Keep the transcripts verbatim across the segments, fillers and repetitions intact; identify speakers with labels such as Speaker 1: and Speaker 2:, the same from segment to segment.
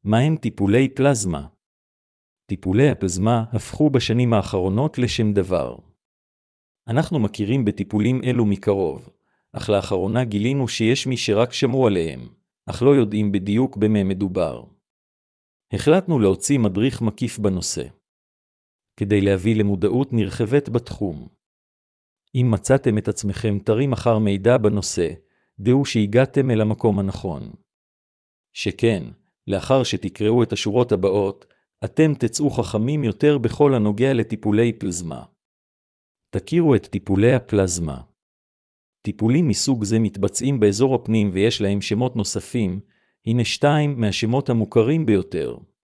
Speaker 1: מהם טיפולי פלזמה? טיפולי הפלזמה הפכו בשנים האחרונות לשם דבר. אנחנו מכירים בטיפולים אלו מקרוב, אך לאחרונה גילינו שיש מי שרק שמעו עליהם, אך לא יודעים בדיוק במה מדובר. החלטנו להוציא מדריך מקיף בנושא, כדי להביא למודעות נרחבת בתחום. אם מצאתם את עצמכם תרים אחר מידע בנושא, דעו שהגעתם אל המקום הנכון. שכן, לאחר שתקראו את השורות הבאות, אתם תצאו חכמים יותר בכל הנוגע לטיפולי פלזמה. תכירו את טיפולי הפלזמה. טיפולים מסוג זה מתבצעים באזור הפנים ויש להם שמות נוספים, הנה שתיים מהשמות המוכרים ביותר.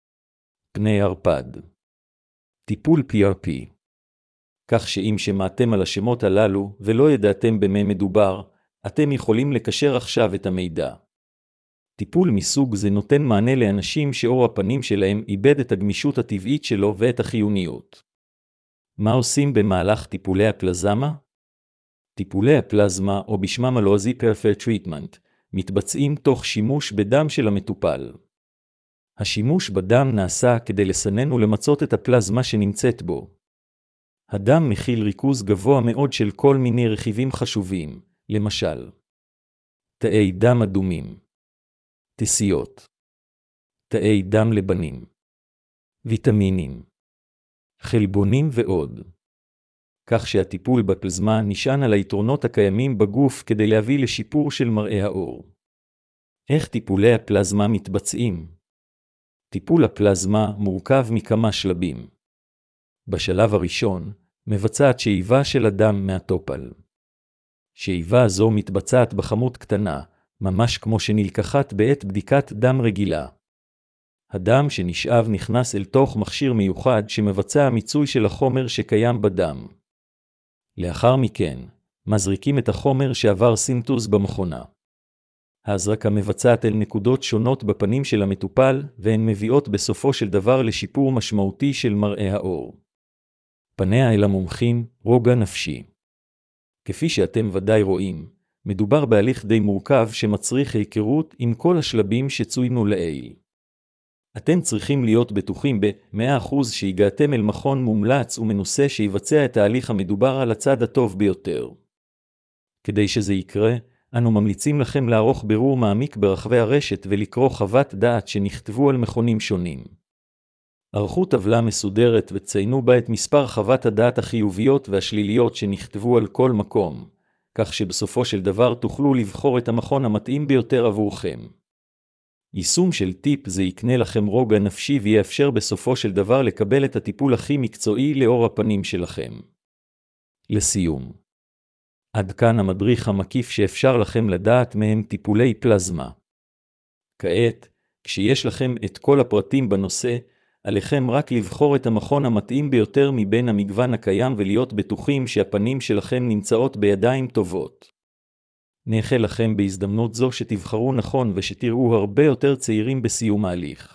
Speaker 1: פני ערפד. טיפול פי אר פי. כך שאם שמעתם על השמות הללו ולא ידעתם במה מדובר, אתם יכולים לקשר עכשיו את המידע. טיפול מסוג זה נותן מענה לאנשים שאור הפנים שלהם איבד את הגמישות הטבעית שלו ואת החיוניות. מה עושים במהלך טיפולי הפלזמה? טיפולי הפלזמה, או בשמם הלועזי Peripheral Treatment, מתבצעים תוך שימוש בדם של המטופל. השימוש בדם נעשה כדי לסנן ולמצות את הפלזמה שנמצאת בו. הדם מכיל ריכוז גבוה מאוד של כל מיני רכיבים חשובים, למשל, תאי דם אדומים, תסיות, תאי דם לבנים, ויטמינים, חלבונים ועוד. כך שהטיפול בפלזמה נשען על היתרונות הקיימים בגוף כדי להביא לשיפור של מראה העור. איך טיפולי הפלזמה מתבצעים? טיפול הפלזמה מורכב מכמה שלבים. בשלב הראשון, מבצעת שאיבה של הדם מהטופל. שאיבה זו מתבצעת בכמות קטנה, ממש כמו שנלקחת בעת בדיקת דם רגילה. הדם שנשאב נכנס אל תוך מכשיר מיוחד שמבצע מיצוי של החומר שקיים בדם. לאחר מכן, מזריקים את החומר שעבר סינתוז במכונה. ההזרקה מבצעת אל נקודות שונות בפנים של המטופל, והן מביאות בסופו של דבר לשיפור משמעותי של מראה העור. פניה אל המומחים, רוגע נפשי. כפי שאתם ודאי רואים, מדובר בהליך די מורכב שמצריך היכרות עם כל השלבים שצוינו לעיל. אתם צריכים להיות בטוחים ב-מאה אחוז שהגעתם אל מכון מומלץ ומנוסה שיבצע את ההליך המדובר על הצד הטוב ביותר. כדי שזה יקרה, אנו ממליצים לכם לערוך בירור מעמיק ברחבי הרשת ולקרוא חוות דעת שנכתבו על מכונים שונים. ערכו טבלה מסודרת וציינו בה את מספר חוות הדעת החיוביות והשליליות שנכתבו על כל מקום, כך שבסופו של דבר תוכלו לבחור את המכון המתאים ביותר עבורכם. יישום של טיפ זה יקנה לכם רוגע נפשי ויאפשר בסופו של דבר לקבל את הטיפול הכי מקצועי לאור הפנים שלכם. לסיום, עד כאן המדריך המקיף שאפשר לכם לדעת מהם טיפולי פלזמה. כעת, כשיש לכם את כל הפרטים בנושא, עליכם רק לבחור את המכון המתאים ביותר מבין המגוון הקיים ולהיות בטוחים שהפנים שלכם נמצאות בידיים טובות. נאחל לכם בהזדמנות זו שתבחרו נכון ושתראו הרבה יותר צעירים בסיום ההליך.